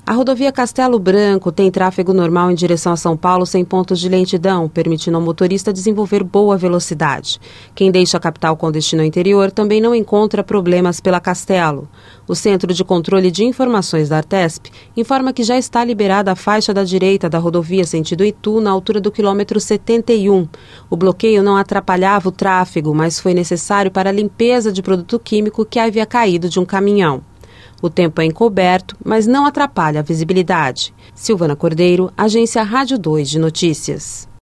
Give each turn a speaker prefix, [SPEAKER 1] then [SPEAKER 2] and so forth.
[SPEAKER 1] A rodovia Castelo Branco tem tráfego normal em direção a São Paulo sem pontos de lentidão, permitindo ao motorista desenvolver boa velocidade. Quem deixa a capital com destino ao interior também não encontra problemas pela Castelo. O Centro de Controle de Informações da Artesp informa que já está liberada a faixa da direita da rodovia sentido Itu na altura do quilômetro 71. O bloqueio não atrapalhava o tráfego, mas foi necessário para a limpeza de produto químico que havia caído de um caminhão. O tempo é encoberto, mas não atrapalha a visibilidade. Silvana Cordeiro, Agência Rádio 2 de Notícias.